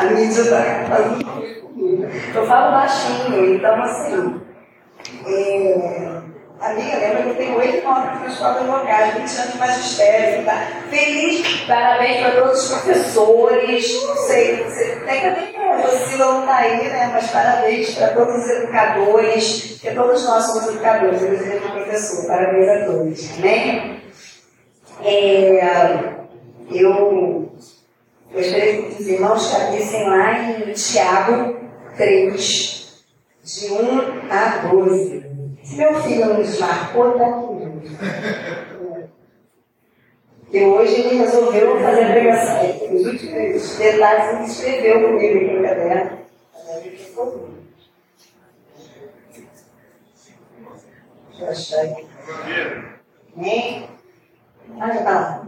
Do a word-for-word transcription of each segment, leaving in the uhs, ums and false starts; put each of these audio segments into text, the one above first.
A mídia está fazendo comigo. Eu falo baixinho, então assim. É... Amiga, lembra que eu tenho oito notas na escola de locais, vinte anos de magistério, tá? Feliz, parabéns para todos os professores. Não sei, você tem que até que a Lucila não está aí, né? Mas parabéns para todos os educadores, porque todos nós somos educadores, inclusive o professor. Parabéns a todos, amém? É, eu gostaria que os irmãos cabeçem lá em Tiago três, de um a doze. Se meu filho nos marcou, está aqui. Porque hoje ele resolveu fazer a pregação. Os últimos detalhes ele escreveu comigo aqui no caderno. Deixa eu achar aqui. Nem? Ah, já está lá.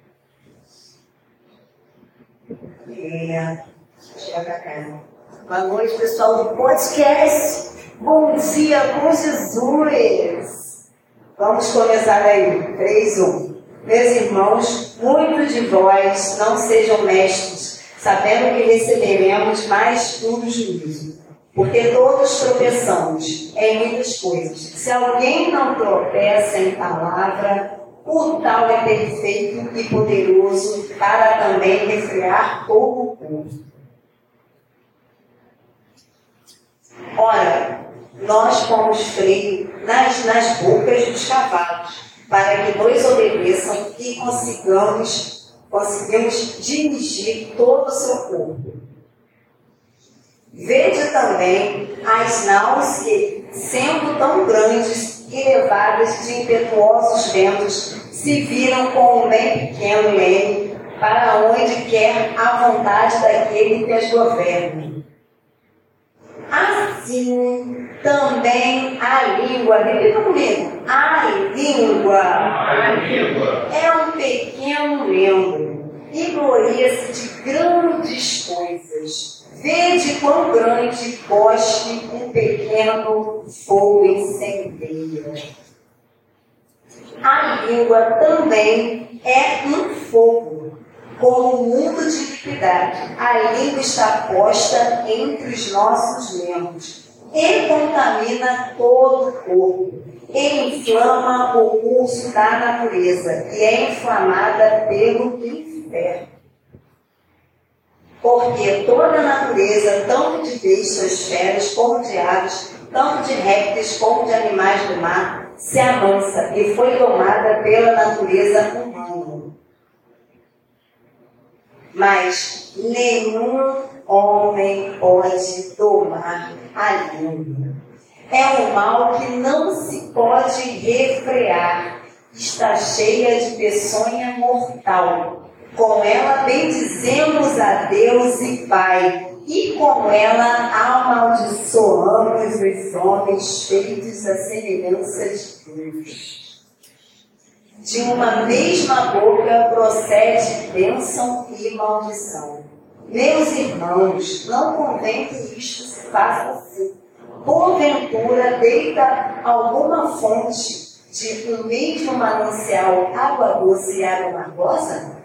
É, deixa eu ir para cá. Boa noite, pessoal do podcast. Bom dia com Jesus! Vamos começar aí. três, um. Meus irmãos, muitos de vós não sejam mestres, sabendo que receberemos mais duro juízo. Porque todos tropeçamos em muitas coisas. Se alguém não tropeça em palavra, o tal é perfeito e poderoso para também refrear todo o povo. Ora, nós pomos freio nas, nas bocas dos cavalos, para que nos obedeçam e consigamos, conseguimos dirigir todo o seu corpo. Vede também as naus que, sendo tão grandes e levadas de impetuosos ventos, se viram com um bem pequeno leme, para onde quer a vontade daquele que as governa. Assim, também a língua, repita comigo, a língua, a língua é um pequeno membro e gloria-se de grandes coisas. Vede quão grande poste um pequeno fogo incendeia. A língua também é um fogo, como um mundo de iniquidade. A língua está posta entre os nossos membros e contamina todo o corpo, e inflama o curso da natureza, e é inflamada pelo inferno. Porque toda a natureza, tanto de bestas, feras, como de aves, tanto de répteis como de animais do mar, se amansa e foi domada pela natureza humana. Mas nenhum homem pode domar a língua. É um mal que não se pode refrear. Está cheia de peçonha mortal. Com ela bendizemos a Deus e Pai, e com ela amaldiçoamos os homens feitos à semelhança de Deus. De uma mesma boca procede bênção e maldição. Meus irmãos, não convém que isto se faça assim. Porventura deita alguma fonte de um mesmo manancial água doce e água amargosa?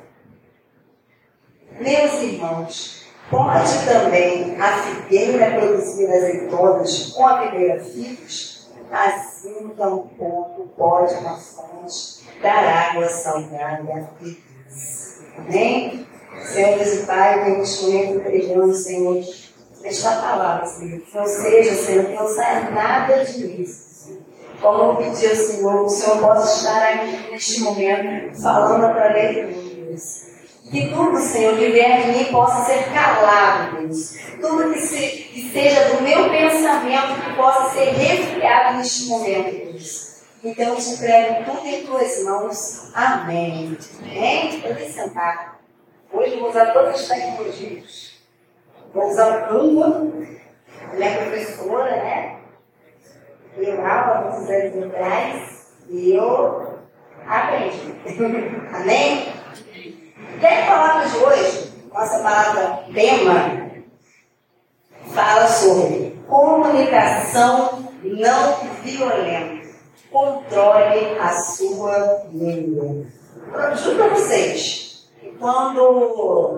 Meus irmãos, pode também a figueira produzir azeitonas com a videira figos? Assim tampouco pode uma fonte dar água salgada e doce. Amém? Senhor Deus e Pai, vemos comigo pregando, Senhor, esta palavra, Senhor. Que não seja, Senhor, que não saia nada disso, Senhor. Como eu pedi ao Senhor, o Senhor possa estar aqui neste momento, falando através de mim, Deus. Que tudo, Senhor, que vier de mim possa ser calado, Deus. Tudo que, se, que seja do meu pensamento, que possa ser resfriado neste momento, Deus. Então, eu te entrego tudo em tuas mãos. Amém. Amém? Pode sentar. Hoje eu vou usar todas as tecnologias. Vou usar o Canva, minha professora, né? Eu aula muitos anos atrás e eu aprendi. Amém? E a palavra de hoje, nossa palavra tema, fala sobre comunicação não violenta. Controle a sua língua. Juro para vocês, quando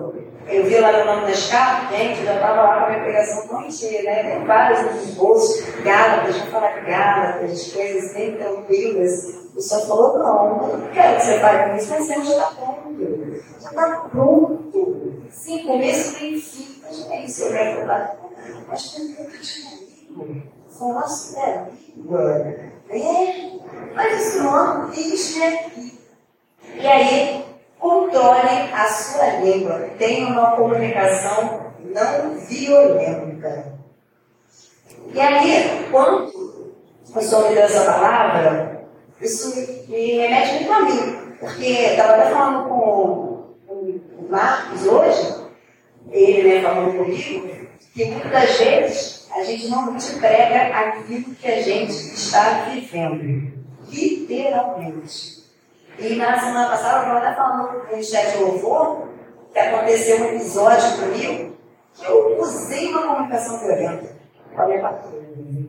Eu vi lá meu nome na escala, gente, eu já estava lá com a minha pregação prontinha, né? Tem vários nos bolsos, Gálatas, vou falar de Gálatas, coisas bem tranquilas. O senhor falou, não, eu não quero que você fale isso, mas você já está pronto. Já está pronto. Sim, começo tem fim. Mas não é isso, eu quero falar. Mas tem um pouco de língua. São nossa é língua. É, mas isso não existe aqui. E aí, controle a sua língua. Tenha uma comunicação não violenta. E aí, quando o senhor me deu essa palavra, isso me remete muito a mim. Porque eu estava até falando com o Marcos hoje, ele né, falando comigo, que muitas das vezes a gente não te prega aquilo que a gente está vivendo. Literalmente. E na semana passada, eu estava até falando no chat de louvor, que aconteceu um episódio comigo, que eu usei uma comunicação violenta com a minha patroa.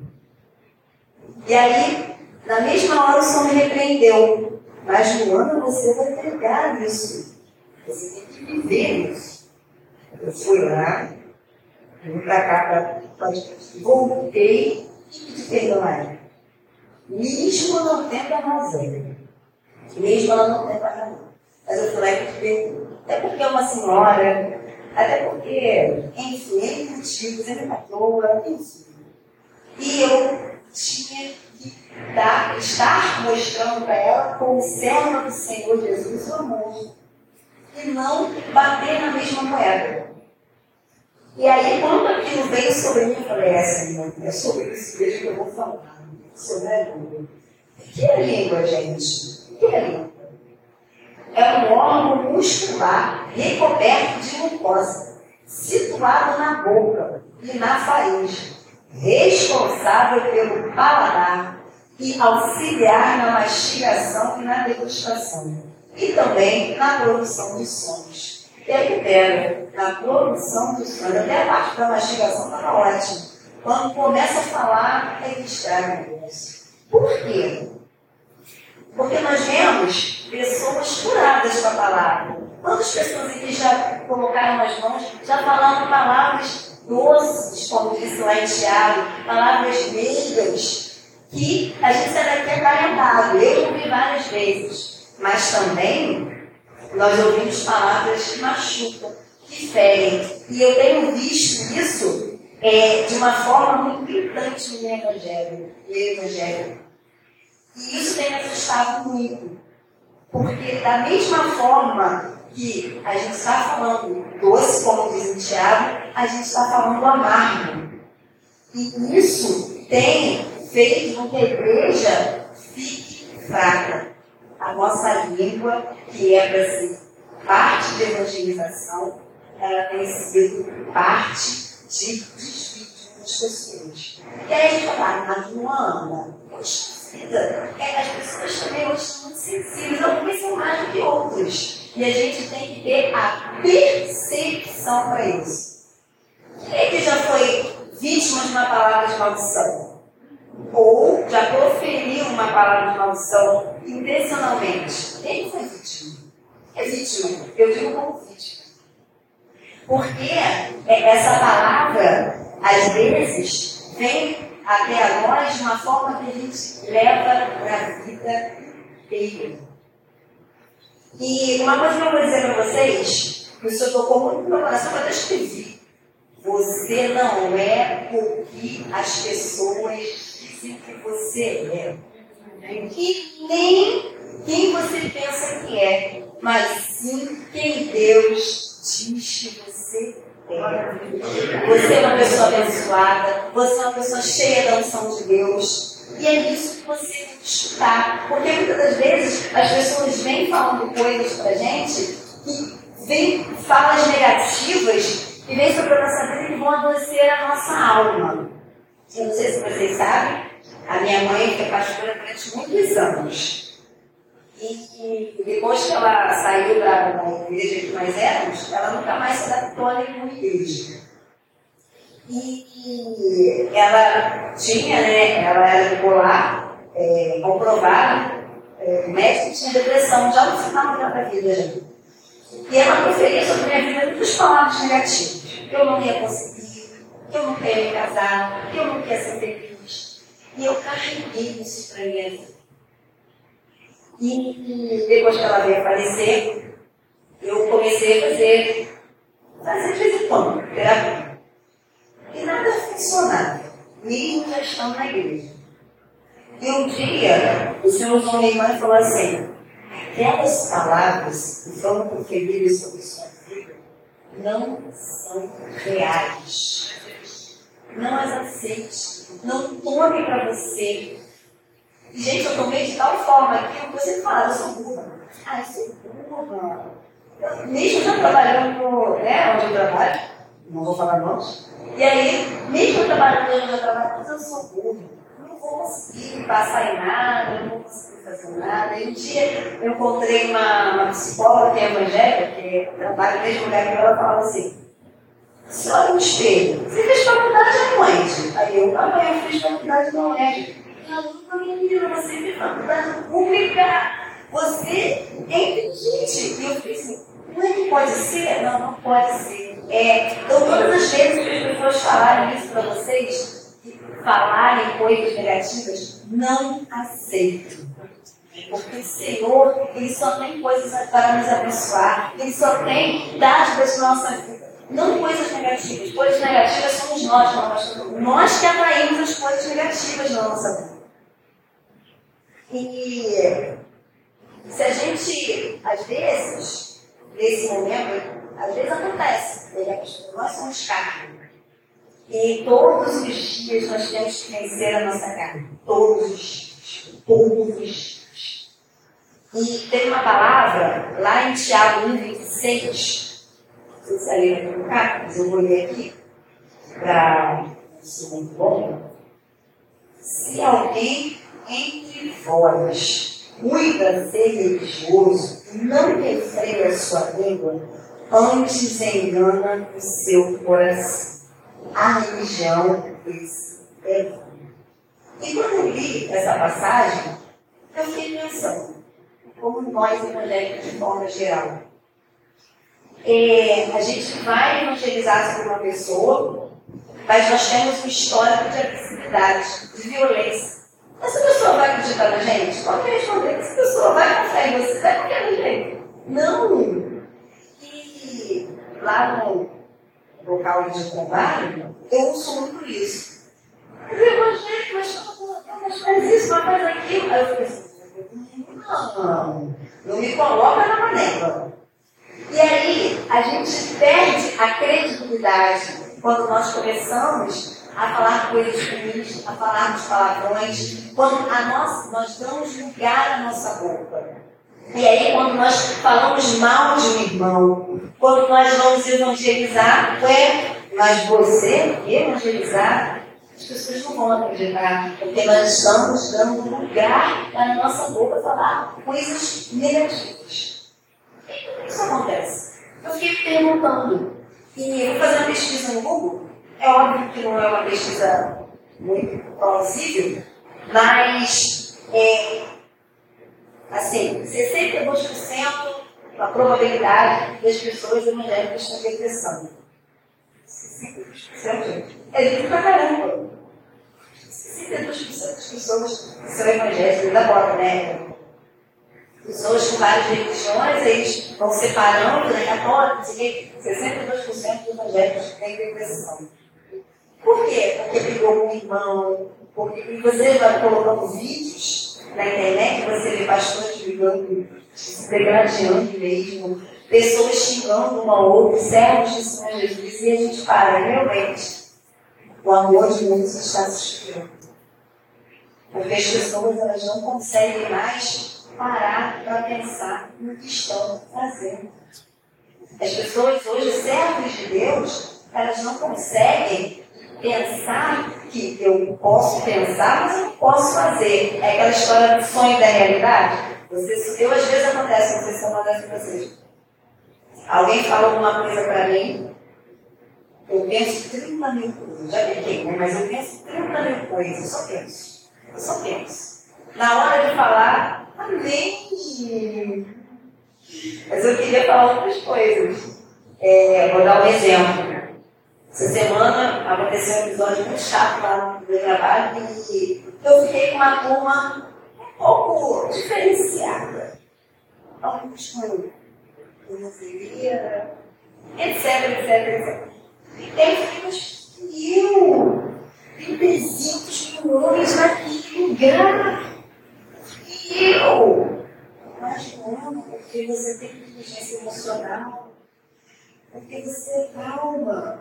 E aí, na mesma hora, o Senhor me repreendeu. Mas, Luana, você vai entregar isso. Você tem que viver isso. Eu fui lá, vim para cá, pra, voltei e pedi perdão a ela. Mesmo não tendo a razão. Mesmo ela não tendo a razão. Mas eu fui lá e pedi perdão. Até porque é uma senhora, até porque, enfim, N motivos, N patroa, enfim. E eu tinha que dar, estar mostrando para ela como serva do Senhor Jesus o amor. E não bater na mesma moeda. E aí, quando aquilo veio sobre mim, eu falei, é, Senhor, é sobre isso mesmo que eu vou falar. Sobre a língua. O que é língua, gente? O que é língua? É um órgão muscular recoberto de mucosa, situado na boca e na faringe, responsável pelo paladar e auxiliar na mastigação e na degustação, e também na produção de sons. E aí, pega, na produção de sons, até a parte da mastigação estava ótima. Quando começa a falar, é que estraga isso. Por quê? Porque nós vemos pessoas curadas com a palavra. Quantas pessoas aqui já colocaram nas mãos, já falaram palavras doces, como disse lá em Tiago, palavras meigas, que a gente sai daqui acalentado. Eu ouvi várias vezes. Mas também nós ouvimos palavras que machucam, que ferem. E eu tenho visto isso é, de uma forma muito gritante no Evangelho. No Evangelho. E isso tem me assustado muito. Porque da mesma forma que a gente está falando doce, como diz o Tiago, a gente está falando amargo. E isso tem feito com que a igreja fique fraca. A nossa língua, que é para ser parte de evangelização, ela tem sido parte de desvio das pessoas. E aí a gente fala, mas Luana, poxa vida, é, as pessoas também hoje são muito sensíveis, algumas são mais do que outras. E a gente tem que ter a percepção para isso. Quem é que já foi vítima de uma palavra de maldição? Ou já proferiu uma palavra de maldição intencionalmente? Quem foi vítima? É vítima. Eu digo como vítima. Porque essa palavra, às vezes, vem até a nós de uma forma que a gente leva para a vida inteira. E uma coisa que eu vou dizer para vocês, que o Senhor tocou muito no meu coração, eu até escrevi. Você não é o que as pessoas dizem que você é. E nem quem você pensa que é, mas sim quem Deus diz que você é. Você é uma pessoa abençoada, você é uma pessoa cheia da unção de Deus. E é isso que você tem que escutar. Porque muitas das vezes as pessoas vêm falando coisas pra gente que vêm falas negativas que vêm sobre a nossa vida e vão adoecer a nossa alma. Eu não sei se vocês sabem, a minha mãe foi pastora durante muitos anos. E, e depois que ela saiu da, da igreja que nós éramos, ela nunca mais se adaptou a nenhuma igreja. E, e ela tinha, né, ela era bipolar, é, comprovada, é, o médico tinha depressão, já no final da vida. E ela proferia sobre a minha vida muitas palavras negativas. Que eu não ia conseguir, que eu não queria me casar, que eu não queria ser feliz. E eu carreguei isso para minha vida. E depois que ela veio a falecer, eu comecei a fazer, fazer de vez em quando, terapia. E nada funcionava, mesmo já estando na igreja. E um dia, o Senhor usou minha irmã e falou assim: aquelas palavras que foram proferidas sobre sua vida não são reais. Não as aceite. Não tome para você. Gente, eu tomei de tal forma que você fala, eu sou burra. Ah, eu sou burra. Eu, mesmo já trabalhando, né, onde eu trabalho, não vou falar nomes. E aí, mesmo eu trabalhando onde eu trabalho, mas eu sou burra. Não vou conseguir passar em nada, não vou conseguir fazer nada. E um dia eu encontrei uma, uma psicóloga que é evangélica, que trabalha no mesmo lugar que ela, falava assim: você olha no espelho, você fez faculdade aonde? Aí eu, ah, mãe, eu fiz faculdade na U E R. Ela nunca me viu, você fez faculdade pública, você é inteligente. E eu falei assim: não é que pode ser? Não, não pode ser. É, então, todas as vezes que as pessoas falarem isso para vocês, falarem coisas negativas, não aceito. Porque o Senhor, Ele só tem coisas para nos abençoar, Ele só tem dádivas na nossa vida. Não coisas negativas. Coisas negativas somos nós, nós, nós que atraímos as coisas negativas na nossa vida. E se a gente, às vezes, nesse momento, às vezes acontece, nós somos carne. E todos os dias nós temos que vencer a nossa carne. Todos os dias. Todos os dias. E tem uma palavra lá em Tiago um, vinte e seis. Não sei se a Lena vai colocar, mas eu vou ler aqui para ser muito bom. Se alguém entre vós cuida ser religioso, não refreia a sua língua, antes engana o seu coração. A religião é vã. E quando eu li essa passagem, eu fiquei pensando, como nós evangélicos de forma geral, é, a gente vai evangelizar sobre uma pessoa, mas nós temos um histórico de agressividade, de violência. Essa pessoa vai acreditar na gente? Pode responder que essa pessoa vai confiar em você, vai confiar na gente. Não! E lá no local de trabalho, eu ouço muito isso. Mas evangélico, mas faz isso, mas faz aquilo. Aí eu falei assim: não, não me coloca na panela. E aí, a gente perde a credibilidade quando nós começamos a falar coisas ruins, a falarmos palavrões, quando a nossa, nós damos lugar à nossa boca. E aí, quando nós falamos mal de um irmão, quando nós vamos evangelizar, ué, mas você evangelizar, as pessoas não vão acreditar, porque nós estamos dando lugar na nossa boca a falar coisas negativas. Por que isso acontece? Eu fiquei perguntando, e vou fazer uma pesquisa no Google. É óbvio que não é uma pesquisa muito plausível, mas é, assim, sessenta e dois por cento da probabilidade das pessoas evangélicas com depressão. sessenta e dois por cento, gente. É gente pra caramba. sessenta e dois por cento das pessoas que são evangélicas, agora, né? Pessoas com várias religiões, eles vão separando, né? Católicos, sessenta e dois por cento dos evangélicos têm depressão. Por quê? Porque brigou com o irmão, porque e você vai colocando vídeos na internet, você vê pastores brigando, se degradando mesmo, pessoas xingando uma ou outra, servos de Senhor Jesus, e a gente para, realmente, o amor de muitos está se esfriando. Porque as pessoas elas não conseguem mais parar para pensar no que estão fazendo. As pessoas hoje, servos de Deus, elas não conseguem pensar que eu posso pensar, mas eu não posso fazer. É aquela história do sonho e da realidade. Você, eu, às vezes, acontece, não sei se eu acontece com vocês. Alguém fala alguma coisa para mim, eu penso trinta mil coisas. Já peguei, né? Mas eu penso trinta mil coisas, eu só penso. Eu só penso. Na hora de falar, amém. Mas eu queria falar outras coisas. É, vou dar um exemplo. Essa semana aconteceu um episódio muito chato lá no meu trabalho e eu fiquei com uma turma um pouco diferenciada. Alguns com hemofilia, etc, etc, etcétera. E tem filhos que eu tenho presídios milhões naquele lugar. E eu, mas não, porque você tem inteligência emocional, porque você é calma.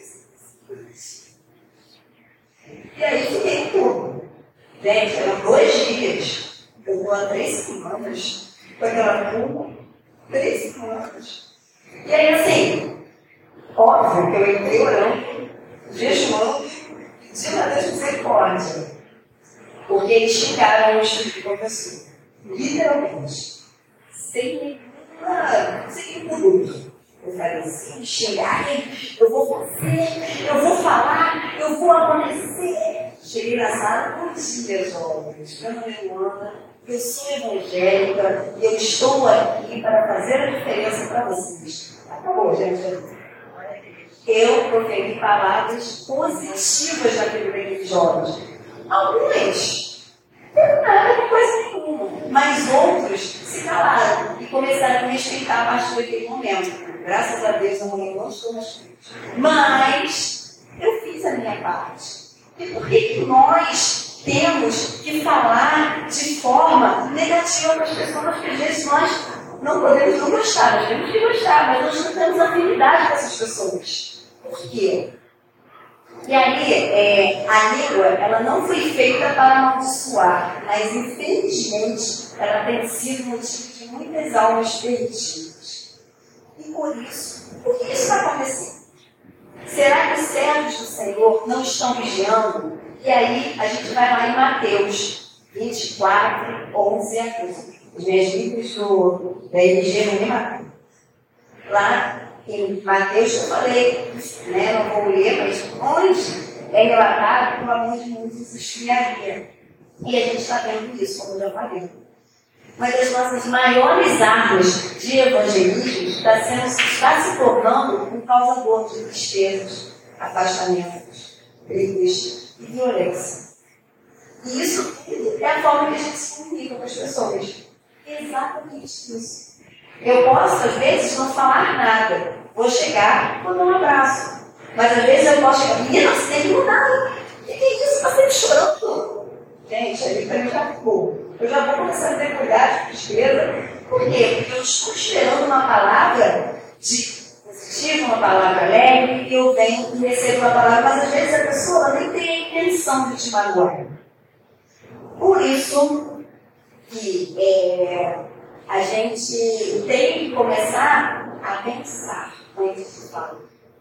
E aí fiquei tudo. Gente, eram dois dias. Eu vou há três semanas com aquela turma. Três semanas. E aí, assim, óbvio que eu entrei orando, jejuando, pedindo a Deus misericórdia. Porque eles xingaram o estudo de professor. Literalmente. Sem nenhuma. Sem nenhum produto. Eu falei assim, xingarem, eu vou fazer, eu vou falar, eu vou acontecer. Cheguei na sala, bom dia, jovens. Meu nome é Luana, eu sou evangélica e eu estou aqui para fazer a diferença para vocês. Acabou, gente. Eu proferi palavras positivas na vida daqueles jovens. Alguns não tem nada com coisa nenhuma, mas outros se calaram e começaram a respeitar a partir daquele momento. Graças a Deus, amanhã não estou mais triste. Mas eu fiz a minha parte. E por que que nós temos que falar de forma negativa para as pessoas que às vezes nós não podemos não gostar? Nós temos que gostar, mas nós não temos afinidade com essas pessoas. Por quê? E aí, é, a língua, ela não foi feita para amaldiçoar, mas infelizmente ela tem sido motivo de muitas almas perdidas. E por isso, por que isso está acontecendo? Será que os servos do Senhor não estão vigiando? E aí a gente vai lá em Mateus vinte e quatro, onze a quinze. Os meus livros do, da M G não me matam. Lá em Mateus eu falei, né, não vou ler, mas onde é relatado que o amor de muitos se esfriaria. E a gente está vendo isso, como eu já falei. Uma das nossas maiores armas de evangelismo está, sendo, está se tornando um causador de tristezas, afastamentos, brigas e violência. E isso tudo é a forma que a gente se comunica com as pessoas. Exatamente isso. Eu posso, às vezes, não falar nada. Vou chegar, vou dar um abraço. Mas, às vezes, eu posso chegar, menina, você tem que mudar. O que é isso? Está sempre chorando. Gente, ali para mim já ficou. Eu já vou começar a ter cuidado de tristeza. Por quê? Porque eu estou esperando uma palavra de positivo, uma palavra leve, e eu venho e recebo uma palavra, mas às vezes a pessoa nem tem a intenção de te magoar. Por isso que é, a gente tem que começar a pensar antes de falar.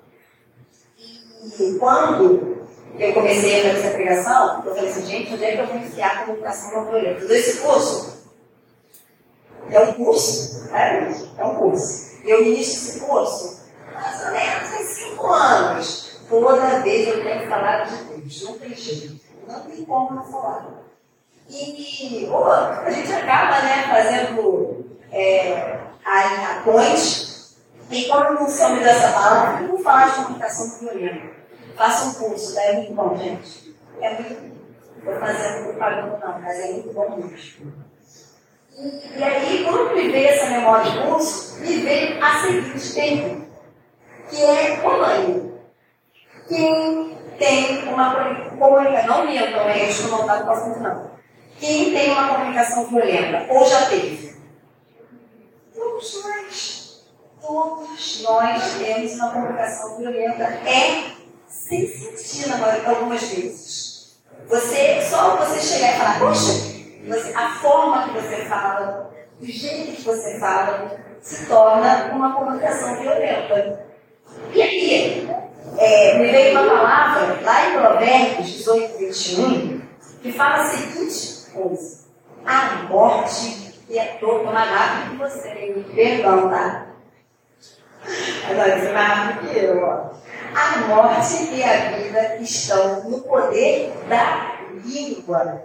E quando eu comecei a fazer essa pregação, eu falei assim, gente, onde é que eu vou enfiar a comunicação não violenta? Todo esse curso é um curso, é, é um curso. Eu inicio esse curso mais ou menos em cinco anos. Toda vez eu tenho que falar de Deus, não tem jeito, não tem como não falar. E oh, a gente acaba, né, fazendo é, a ponte. E quando não soube dessa palavra, não falar de comunicação não violenta. Faça um curso, tá? É muito bom, gente. É muito bom. Não estou fazendo propaganda não, mas é muito bom mesmo. E, e aí, quando me veio essa memória de curso, me veio a seguinte pergunta, que é online. Quem tem uma comunicação, não minha também, eu estou voltado para o assunto não. Quem tem uma comunicação violenta, ou já teve? Todos nós. Todos nós temos uma comunicação violenta. É sem sentido algumas vezes. Você, só você chegar e falar, poxa, você, a forma que você fala, o jeito que você fala, se torna uma comunicação violenta. E aqui, é, me veio uma palavra, lá em Provérbios dezoito, vinte e um, que fala a seguinte coisa: a morte e a dor, uma rápido que você, perdão, tá? Agora você vai rápido que eu, ó. A morte e a vida estão no poder da língua.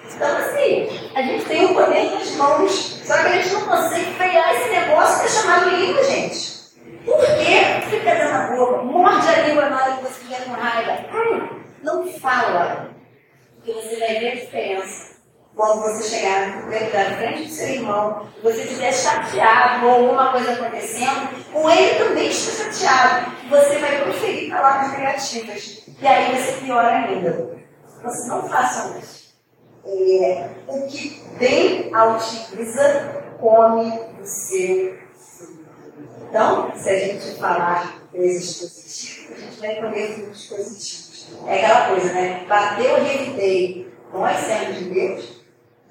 Então, assim, a gente tem o poder nas mãos, só que a gente não consegue frear esse negócio que é chamado língua, gente. Por quê? Fica dando a boca, morde a língua na hora que você estiver com raiva. Hum, não fala, porque você vai ver a diferença. Quando você chegar na frente do seu irmão, você estiver chateado ou alguma coisa acontecendo, com ele também está chateado, você vai proferir palavras negativas. E aí vai ser pior ainda. Vocês não façam isso. É, o que bem a utiliza, come o seu fruto. Então, se a gente falar coisas positivas, a gente vai comer frutos positivos. É aquela coisa, né? Bateu, revidei. Nós sermos de Deus.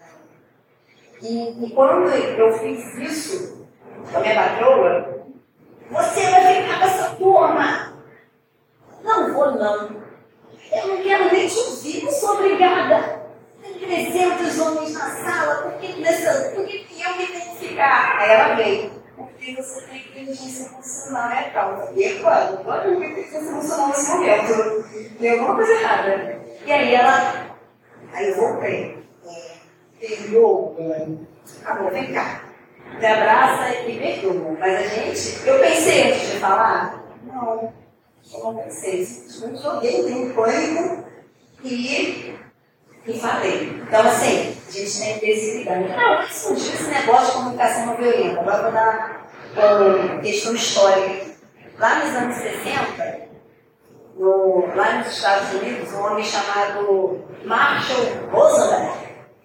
E, e quando eu fiz isso com a minha patroa, você vai ficar com essa turma. Não vou, não. Eu não quero nem te ouvir, não sou obrigada. Tem trezentos homens na sala, por que, nessa, por que eu que tenho que ficar? Aí ela veio. Porque você tem inteligência emocional, é calma. E é claro, agora eu tenho inteligência emocional nesse momento. Tem alguma coisa errada. E aí ela. Aí eu voltei. Perdoa, acabou, vem cá. Me abraça e perdoa. Mas a gente, eu pensei antes de falar, não, eu não pensei. Simplesmente joguei, tenho um pânico e, e falei. Então, assim, a gente tem que ter esse cuidado. Não, mas surgiu esse negócio de comunicação não violenta. Agora vou dar uma questão histórica. Lá nos anos sessenta, no, lá nos Estados Unidos, um homem chamado Marshall Rosenberg,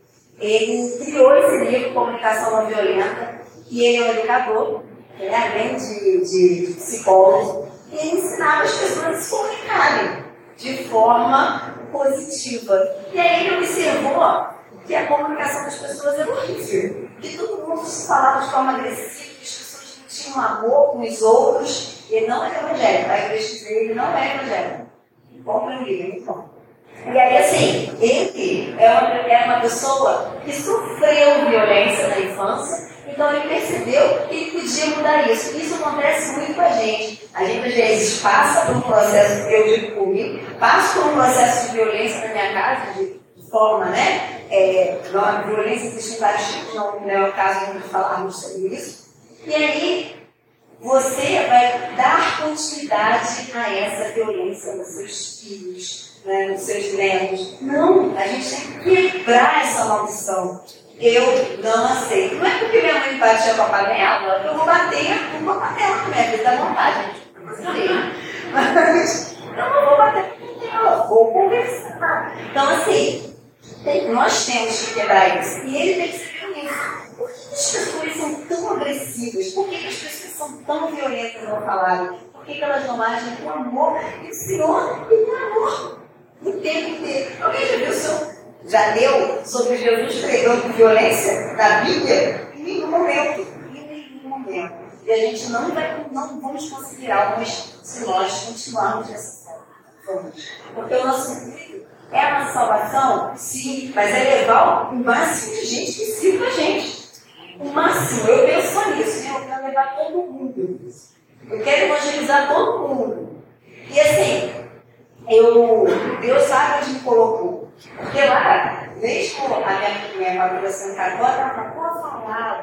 ele criou esse livro, Comunicação Não Violenta, e ele é um educador, né, além de, de psicólogo, e ele ensinava as pessoas a se comunicarem de forma positiva. E aí ele observou que a comunicação das pessoas é horrível, que todo mundo se falava de forma agressiva, que as pessoas não tinham amor com os outros. Ele não é evangélico, aí eu pesquisei, ele não é evangélico. Compre um livro, então. E aí, assim, ele é uma, é uma pessoa que sofreu violência na infância, então ele percebeu que ele podia mudar isso. Isso acontece muito com a gente. A gente, às vezes, passa por um processo, eu digo por mim, passo por um processo de violência na minha casa, de, de forma, né? É, a violência existe vários tipos, não, não é o caso de falarmos sobre isso. E aí, você vai dar continuidade a essa violência nos seus filhos, né, nos seus netos. Não, a gente tem que quebrar essa maldição. Eu não aceito. Não é porque minha mãe batia com a panela, eu vou bater com a panela, minha filha dá vontade, gente. Mas eu não vou bater com a panela, vou conversar. Então, assim, tem, nós temos que quebrar isso. E ele percebeu isso. Por que as pessoas são tão agressivas? Por que as pessoas são tão violentas ao falarem? Por que elas não agem com amor? E o Senhor tem amor o tempo inteiro. Alguém já viu o senhor? Já leu sobre Jesus pregando com violência na Bíblia? Em nenhum momento. Em nenhum momento. E a gente não vai, não vamos conseguir algo se nós continuarmos dessa forma. Porque o nosso intuito é a nossa salvação, sim, mas é levar o máximo de gente que sirva a gente. O máximo, eu penso só nisso, né? Eu quero levar todo mundo. Eu quero evangelizar todo mundo. E assim, eu, Deus sabe onde me colocou. Porque lá, mesmo a minha, minha maduração católica, ela pode falar,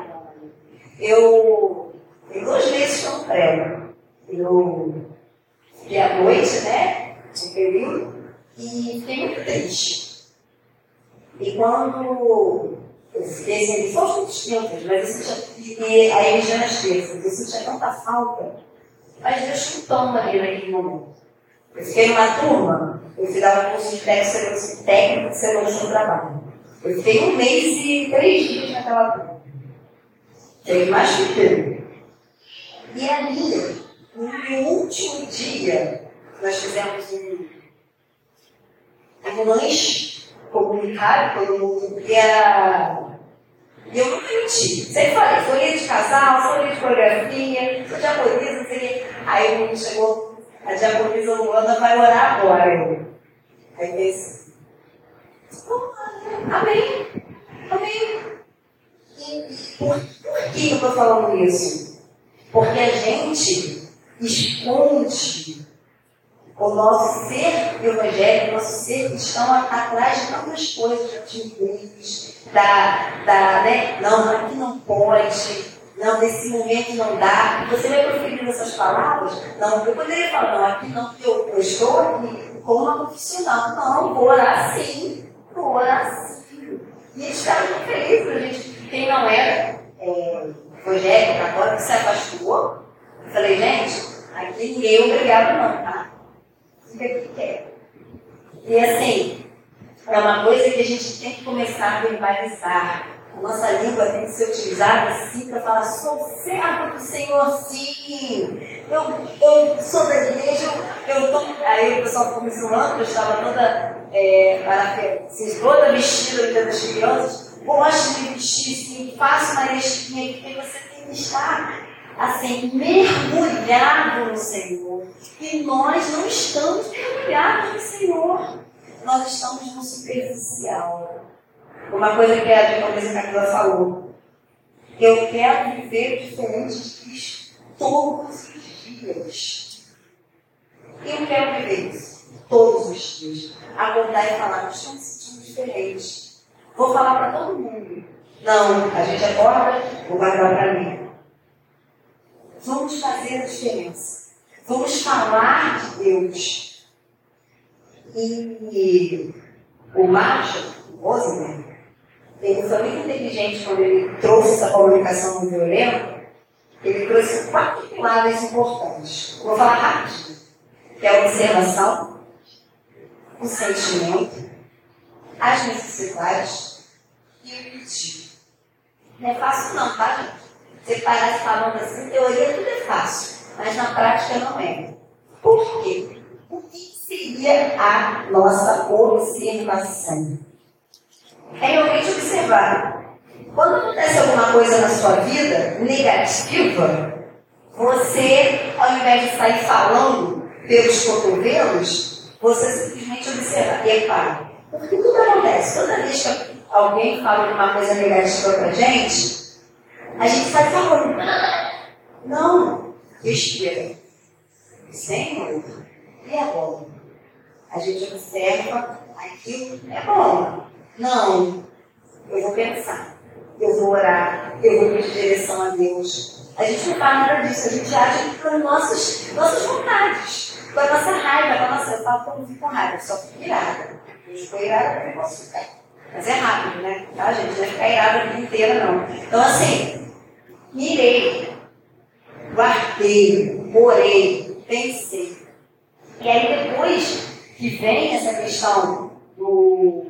eu, tem dois meses que eu não prego. Eu fiquei à noite, né, um período, e fiquei muito triste. E quando eu fiquei assim, só os muitos tempos, mas eu sentia, e aí já nas terças, eu sentia tanta falta, mas Deus chutando ali naquele momento. Eu fiquei numa turma, eu dava curso de técnico de segurança no trabalho. Eu fiquei um mês e três dias naquela turma. Teve mais que E ali, no último dia, nós fizemos um, um lanche comunitário, todo mundo, e era... E eu nunca menti. Sempre falei, sou líder de casal, sou líder de coreografia, sou diaconisa, não sei o quê. Aí o mundo chegou, a diaconisa Luana vai orar agora. Eu. Aí pensei, amém, amém. E por, por que eu estou falando isso? Porque a gente esconde O nosso ser evangélico, o nosso ser cristão atrás de tantas coisas, da timidez, da, da, né? Não, aqui não pode, não, nesse momento não dá. Você vai proferir essas palavras? Não, eu poderia falar, não, aqui não, eu, eu estou aqui como uma profissional. Não, vou orar sim, vou orar sim. E eles ficaram muito felizes, a gente, quem não era é, evangélico, católico, se afastou. Eu falei, gente, aqui ninguém é obrigado não, tá? Fica que quer. E assim, é uma coisa que a gente tem que começar a verbalizar. A nossa língua tem que ser utilizada assim para falar, sou servo do Senhor, sim. Eu, eu sou da igreja, eu tô. Aí o pessoal ficou me zoando, eu estava toda, é, assim, toda vestida das crianças. Gosto de me vestir, sim, faço uma listinha, porque você tem que estar assim, mergulhado no Senhor. E nós não estamos mergulhados no Senhor. Nós estamos no superficial. Uma coisa que a diaconisa Camila falou. Eu quero viver diferente de Cristo todos os dias. Eu quero viver isso todos os dias. Acordar e falar, nós estamos sentindo diferente. Vou falar para todo mundo. Não, a gente acorda, vou guardar para mim. Vamos fazer a diferença. Vamos falar de Deus. E o Marshall, o Rosenberg, ele foi muito inteligente quando ele trouxe essa comunicação não violenta. Ele trouxe quatro pilares importantes. Vou falar rápido. Que é a observação, o sentimento, as necessidades e o pedir. Não é fácil não, tá, gente? Você parar falando assim, teoria tudo é fácil, mas na prática não é. Por quê? O que seria a nossa observação? É realmente observar. Quando acontece alguma coisa na sua vida negativa, você, ao invés de sair falando pelos cotovelos, você simplesmente observa. E repara, porque tudo acontece. Toda vez que alguém fala uma coisa negativa pra gente, a gente sai falando. Não, respira. Senhor, e agora? A gente observa, aquilo é bom. Não, eu vou pensar, eu vou orar, eu vou pedir direção a Deus. A gente não faz nada disso, a gente age com nossas, nossas vontades, com a nossa raiva, com a nossa. Eu falo que eu não fico com raiva, eu só fico irada. Eu estou irada, eu não posso ficar. Mas é rápido, né? Tá, gente? Não vai ficar irada a vida inteira, não. Então, assim, mirei, guardei, orei, pensei. E aí, depois que vem essa questão do.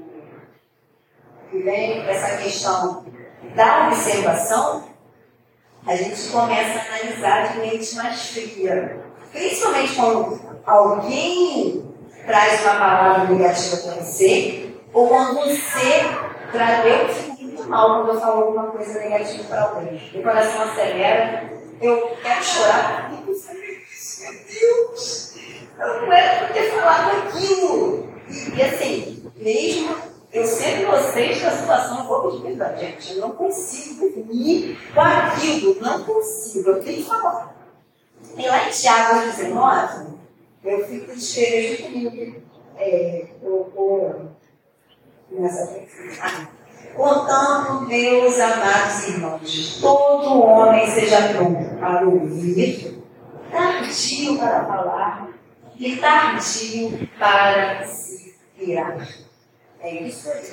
que vem essa questão da observação, a gente começa a analisar de mente mais fria. Principalmente quando alguém traz uma palavra negativa para você, ou quando você traz. Eu fico muito mal quando eu falo alguma coisa negativa para alguém. Meu coração acelera, eu quero chorar. Meu Deus! Eu não era por ter falado aquilo. E, e assim, mesmo eu sendo inocente da situação, eu vou pedir perdão, gente. Eu não consigo dormir com aquilo, não consigo, eu tenho que falar. E lá em Tiago dezenove, eu fico desfeito comigo. É, eu vou. Ah, portanto, meus amados irmãos, todo homem seja pronto para ouvir, tardio para falar e tardio para se virar. É isso aí.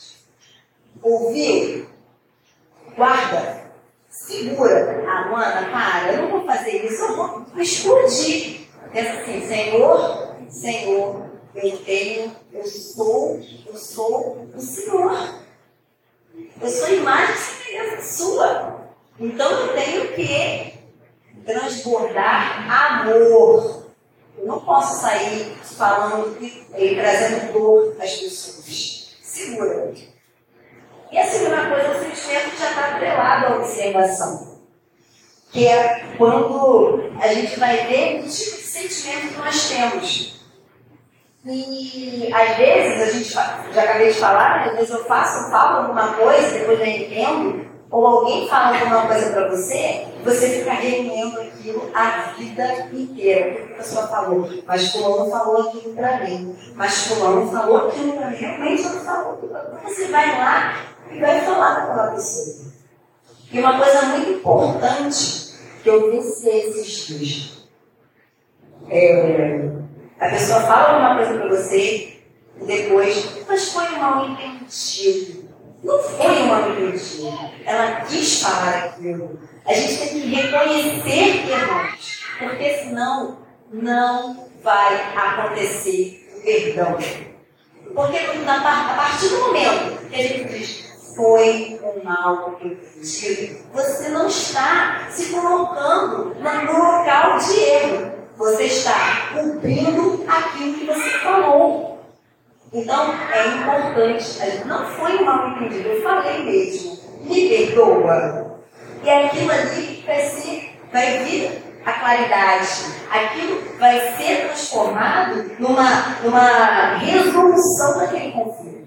Ouviu? Guarda. Segura. Ah, Luana, para, eu não vou fazer isso, eu vou explodir. Pensa assim, Senhor, Senhor, eu tenho, eu sou, eu sou o Senhor. Eu sou imagem e semelhança sua. Então eu tenho que transbordar amor. Eu não posso sair falando e trazendo dor às pessoas. Segura. E a segunda coisa, o sentimento já está atrelado à observação. Que é quando a gente vai ver que tipo de sentimento que nós temos. E às vezes, a gente já acabei de falar, né? Às vezes eu faço, eu falo alguma coisa, depois eu entendo, ou alguém fala alguma coisa para você, você fica remoendo aquilo a vida inteira. O que a pessoa falou? Mas fulano falou aquilo para mim. Mas fulano falou aquilo para mim. Realmente não falou. Então você vai lá e vai falar com aquela pessoa. E uma coisa muito importante que eu pensei esses dias. É, a pessoa fala alguma coisa para você e depois, mas foi um mal entendido. Não foi um mal entendido. Ela quis falar aquilo. A gente tem que reconhecer erros, porque senão não vai acontecer o perdão. Porque a partir do momento que a gente diz foi um mal entendido, você não está se colocando no local de erro. Você está cumprindo aquilo que você falou. Então, é importante. Não foi um mal entendido, eu falei mesmo. Me perdoa. E aquilo ali vai, ser, vai vir a claridade. Aquilo vai ser transformado numa, numa resolução daquele conflito.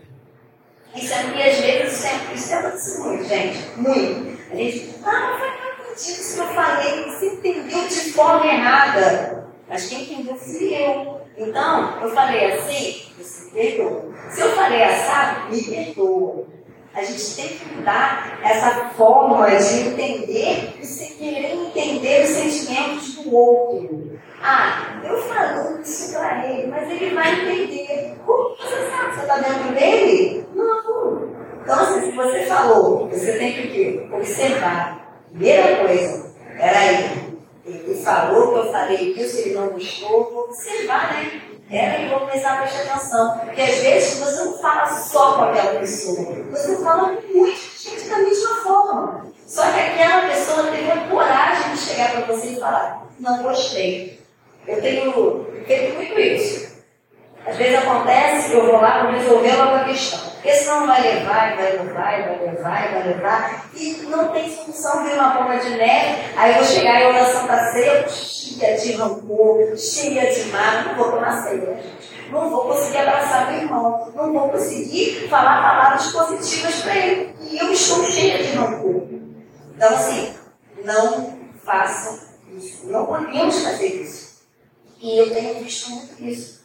Isso é porque, às vezes, isso é, isso é acontecido muito, gente. Muito. A gente, ah, não foi mal entendido isso que eu falei. Você entendeu de forma errada. Mas quem entendeu fui eu. Então, eu falei assim, você me perdoa. Se eu falei assado, me perdoa. A gente tem que mudar essa forma de entender e sem querer entender os sentimentos do outro. Ah, eu falo isso para ele, mas ele vai entender. Como você sabe? Você está dentro dele? Não. Então, assim, se você falou, você tem que o quê? Observar. Primeira coisa, peraí. Ele falou que eu falei isso, ele não gostou, vou observar, né? Era e vou começar a prestar atenção. Porque às vezes você não fala só com aquela pessoa, você fala com muita gente da mesma forma. Só que aquela pessoa teve a coragem de chegar para você e falar, não gostei. Eu tenho feito muito isso. Às vezes acontece que eu vou lá para resolver logo a questão. Porque senão vai levar, vai levar, vai levar, vai levar. E não tem solução, vira uma bomba de neve. Aí eu vou chegar em outra Santa Ceia, cheia de rancor, cheia de mágoa. Não vou tomar ceia, gente. Não vou conseguir abraçar meu irmão. Não vou conseguir falar palavras positivas para ele. E eu estou cheia de rancor. Então, assim, não façam isso. Não podemos fazer isso. E eu tenho visto muito isso.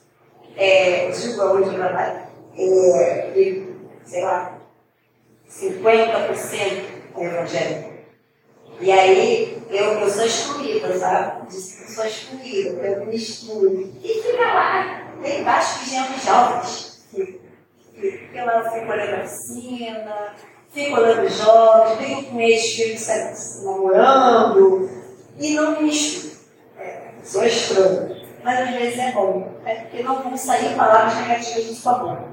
É, digo aonde eu trabalho, é, que, sei lá, cinquenta por cento é evangélico. E aí, eu, eu sou excluída, sabe? Disse que eu sou excluída, eu me excluo. E fica lá, tem vários pijama jovens. Fica lá, fica olhando a piscina, fica olhando os jovens, fico com eles, fico se namorando, e não me excluo. É, sou estranha. Mas às vezes é bom, né? Porque não vão sair palavras negativas de sua boca.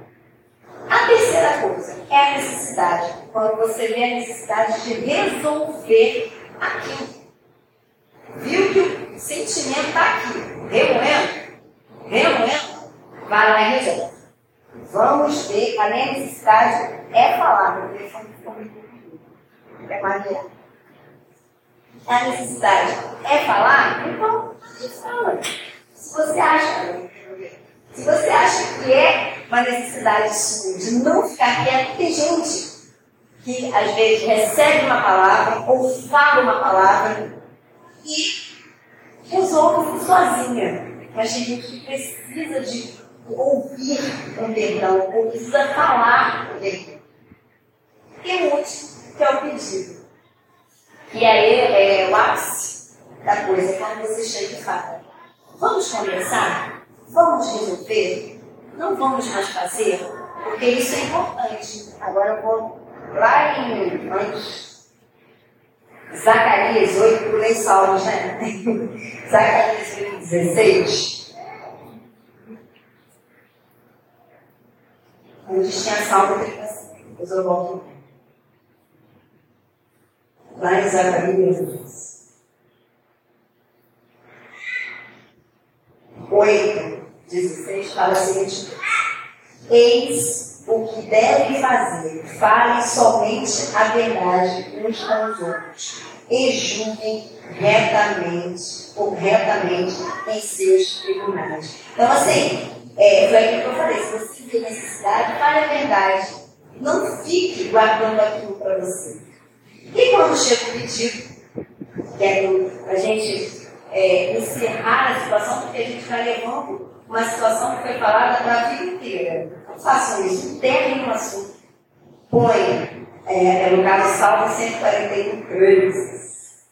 A terceira coisa é a necessidade. Quando você vê a necessidade de resolver aquilo. Viu que o sentimento está aqui, remoendo, remoendo, vai lá e resolve. Vamos ver, a minha necessidade é falar. Meu telefone ficou muito é maneiro. A necessidade é falar? Então, a gente fala. Se você acha, se você acha que é uma necessidade sua de não ficar quieto, tem gente que às vezes recebe uma palavra ou fala uma palavra e resolve sozinha. Mas tem gente que precisa de ouvir um perdão, ou precisa falar um perdão. E o último, que é o pedido. E aí é o ápice da coisa, quando você chega e fala. Vamos conversar? Vamos resolver? Não vamos mais fazer? Porque isso é importante. Agora eu vou lá em antes, Zacarias oito, pulei Salmos, né? Zacarias oito, dezesseis. Onde tinha Salmo trinta e cinco. Depois eu volto. Lá em Zacarias oito, dezesseis, fala a seguinte coisa. Eis o que devem fazer. Falem somente a verdade uns com os outros. E julguem retamente ou retamente em seus tribunais. Então, assim, é, foi aquilo que eu falei. Se você tem necessidade, fale a verdade. Não fique guardando aquilo para você. E quando chega o pedido, que é para a gente é, encerrar a situação, porque a gente vai levando uma situação que foi falada para a vida inteira. Não façam isso, enterrem o assunto. Põe, é, no caso, Salmo cento e quarenta e um, cruzes.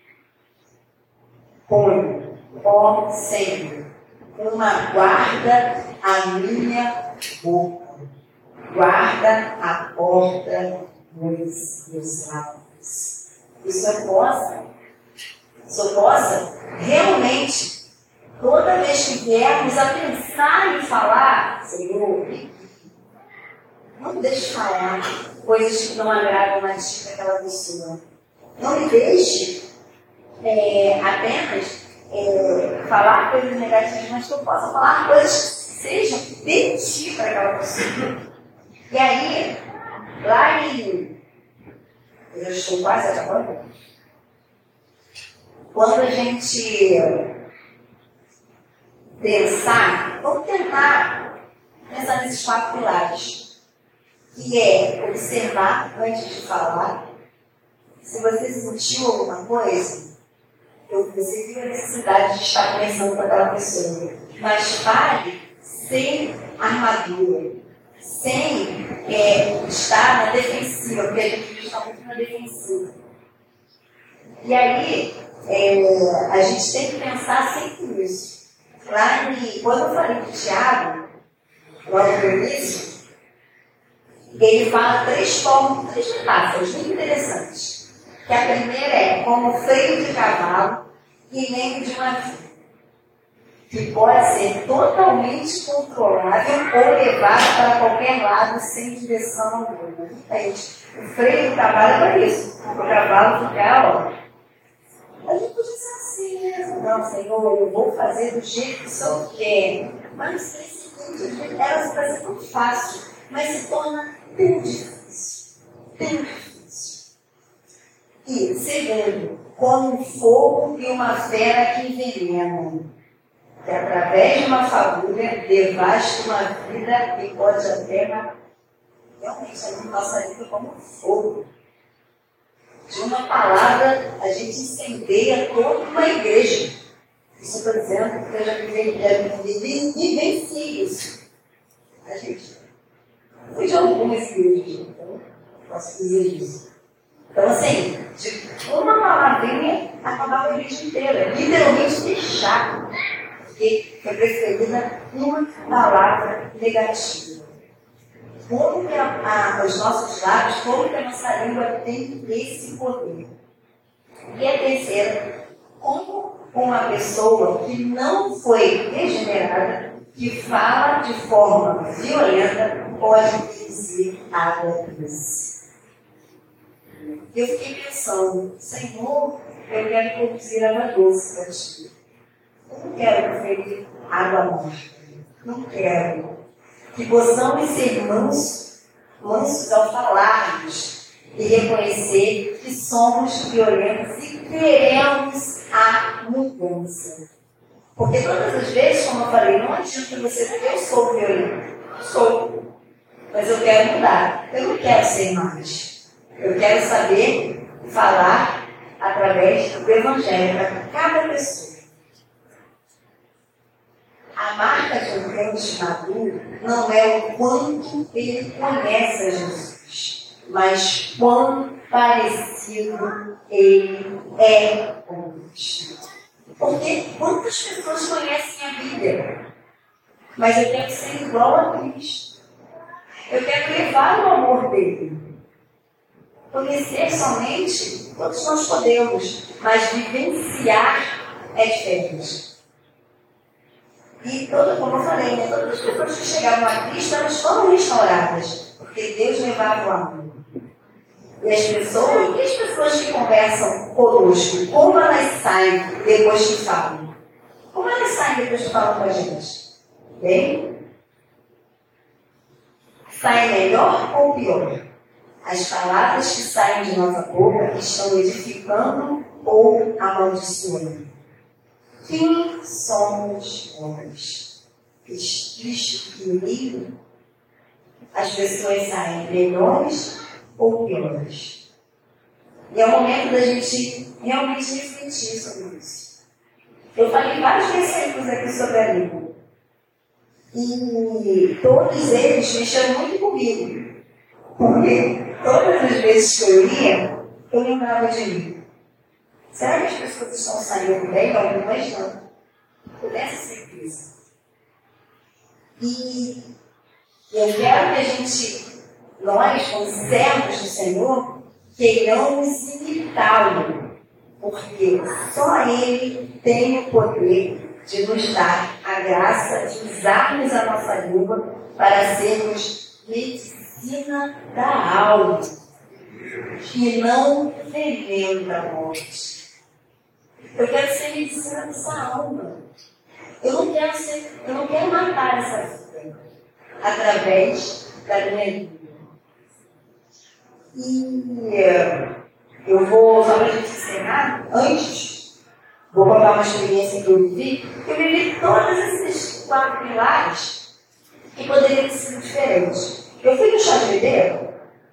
Põe, ó Senhor, uma guarda a minha boca, guarda a porta dos meus lábios. Isso eu possa, isso eu possa realmente, toda vez que viermos a pensar em falar, Senhor, não me deixe falar coisas que não agradam mais para aquela pessoa. Não me deixe é, apenas é, falar coisas negativas, mas que eu possa falar coisas que sejam de ti para aquela pessoa. E aí, lá em... Eu estou quase acabando. Quando a gente pensar, vamos tentar pensar nesses quatro pilares. Que é observar antes de falar. Se você sentiu alguma coisa, você viu a necessidade de estar conversando com aquela pessoa. Mas fale sem armadura, sem é, estar na defensiva, porque a gente está muito na defensiva. E aí, é, a gente tem que pensar sempre nisso. Lá em, quando eu falei de Tiago, logo no início, ele fala três formas, três metáforas muito interessantes. Que a primeira é como freio de cavalo e membro de navio, que pode ser totalmente controlável ou levado para qualquer lado sem direção alguma. O freio do cavalo é para isso, para o cavalo ficar, ó. A gente podia ser assim mesmo. Não, Senhor, eu vou fazer do jeito que o Senhor quer. Mas esse jeito, ela se parece tão fácil, mas se torna tão difícil, tão difícil. E, segundo, como um fogo e uma fera que envenena, que através de uma fagulha devasta uma vida e pode até matar. Realmente, a nossa vida como um fogo. De uma palavra, a gente incendeia toda uma igreja. Isso eu estou dizendo que eu já vivencie isso. A gente fui de algumas igrejas, então posso dizer isso. Então, assim, de uma palavrinha acabava a igreja inteira, literalmente fechar, porque foi preferida uma palavra negativa. Como que a, a, os nossos lábios, como que a nossa língua tem esse poder? E a terceira, como uma pessoa que não foi regenerada, que fala de forma violenta, pode produzir água doce. Eu fiquei pensando, Senhor, eu quero produzir água doce para ti. Eu não quero proferir água morta. Não quero. Que possamos ser mansos, mansos ao falarmos e reconhecer que somos violentos e queremos a mudança. Porque todas as vezes, como eu falei, não adianta você dizer eu sou violento. Eu sou. Mas eu quero mudar. Eu não quero ser mais. Eu quero saber falar através do Evangelho para cada pessoa. A marca de um crente maduro não é o quanto ele conhece a Jesus, mas quão parecido ele é com Cristo. Porque quantas pessoas conhecem a Bíblia? Mas eu quero ser igual a Cristo. Eu quero levar o amor dele. Conhecer somente, todos nós podemos, mas vivenciar é diferente. E, toda, como eu falei, né, todas as pessoas que chegavam a Cristo, elas foram restauradas, porque Deus levava o amor. E as pessoas, e as pessoas que conversam conosco, como elas saem depois que falam? Como elas saem depois que falam com a gente? Bem? Saem melhor ou pior? As palavras que saem de nossa boca estão edificando ou amaldiçoando? Quem somos nós? Cristo querido? As pessoas saem melhores ou piores? E é o momento da gente realmente refletir sobre isso. Eu falei vários versículos aqui sobre a língua. E todos eles mexeram muito comigo. Porque todas as vezes que eu lia, eu lembrava de mim. Será que as pessoas estão saindo bem? Algumas não. Eu tenho essa certeza. E eu quero que a gente, nós, como servos do Senhor, queiramos imitá-lo. Porque só Ele tem o poder de nos dar a graça de usarmos a nossa língua para sermos medicina da alma e não veneno da morte. Eu quero ser medicina dessa alma. Eu não quero ser, eu não quero matar essa vida através da minha língua. E eu vou, só para a gente encerrar, antes, vou contar uma experiência que eu vivi. Eu vivi todos esses quatro pilares que poderiam ter sido diferentes. Eu fui no chá de bebeiro,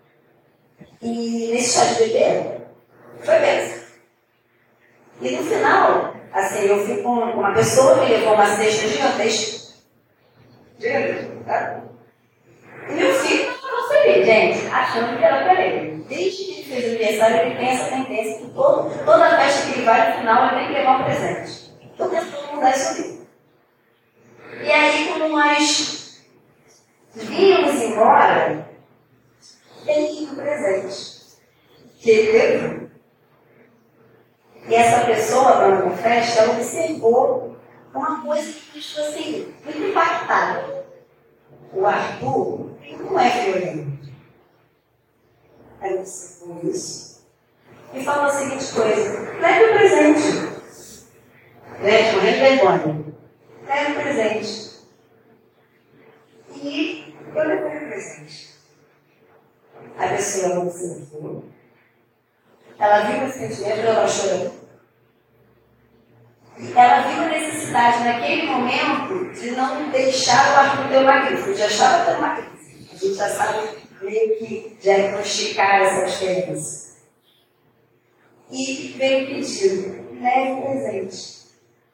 e nesse chá de bebeiro foi mesmo. E no final, assim, eu fui com uma pessoa que levou uma cesta gigantesca. Gigantesca, tá? E meu filho não ficou feliz, gente, achando que era para ele. Desde que ele fez o aniversário, ele tem essa tendência que todo, toda festa que ele vai no final, ele tem que levar um presente. Estou tentando mudar isso ali. E aí, quando nós vínhamos embora, ele tinha um presente que ele levou. E essa pessoa, na festa, ela observou uma coisa que me deixou assim, muito impactada. O Arthur não é violento. Aí eu observou isso. E falou a seguinte coisa: leve o presente. Leve, morrendo de vergonha. Leve o presente. E eu levei o presente. A pessoa observou. Ela viu o sentimento, ela chorou. Ela viu a necessidade, naquele momento, de não deixar o Arthur ter uma crise. Eu já estava tendo uma crise. A gente já sabe meio que diagnosticar essa diferença. E veio o pedido: leve o presente.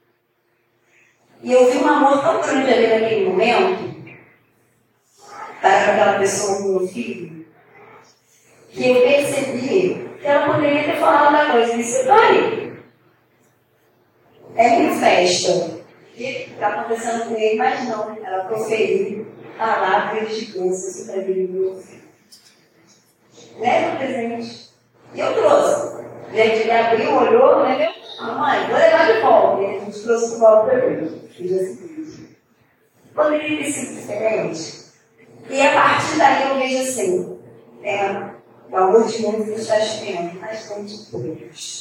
E eu vi um amor tão grande ali naquele momento, para aquela pessoa, meu filho, que eu percebi que ela poderia ter falado da coisa. Me disse: pai, é minha festa. O que está acontecendo com ele? Mas não, ela proferiu palavras de bênçãos para ele, meu filho. Leva o presente. E eu trouxe. Gente, ele abriu, olhou, né? Mamãe, vou levar de volta. E a gente trouxe de volta para ele. Fiz assim. Poderia ter sido diferente. E a partir daí eu vejo assim: é, o amor de mundo está esperando, mas não de todos.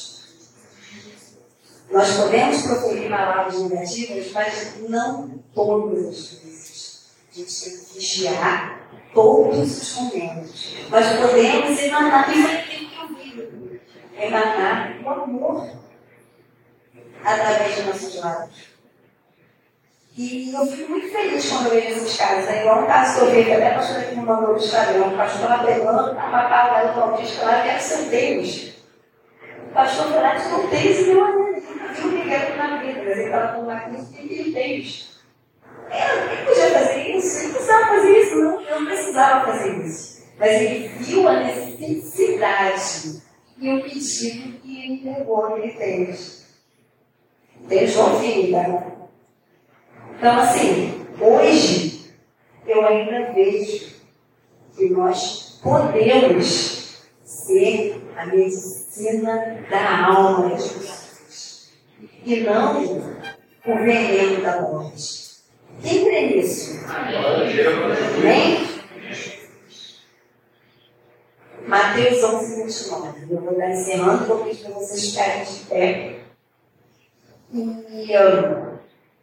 Nós podemos proferir palavras negativas, mas não todas as vezes. A gente tem que vigiar todos os momentos. Nós podemos emanar, isso é aquilo que eu vi, emanar o amor através de nossos lábios. E eu fico muito feliz quando eu vejo esses casos. É igual um caso que eu vi, que até a pastora aqui me mandou no Instagram, o pastor apelando para matar o garoto autista, lá quero ser Deus. O pastor Ferraz não tem esse meu amigo. Eu não quero na vida, mas ele estava com uma crise de Deus. Ele podia fazer isso, ele precisava fazer isso, não, eu não precisava fazer isso. Mas ele viu a necessidade e o pedido que ele entregou, ele fez. Deixou a vida. Então, assim, hoje eu ainda vejo que nós podemos ser a medicina da alma das pessoas e não o veneno da morte. Quem crê nisso? Amém? Mateus onze, vinte e nove. Eu vou estar encerrando, vou pedir para vocês ficarem de pé. E eu...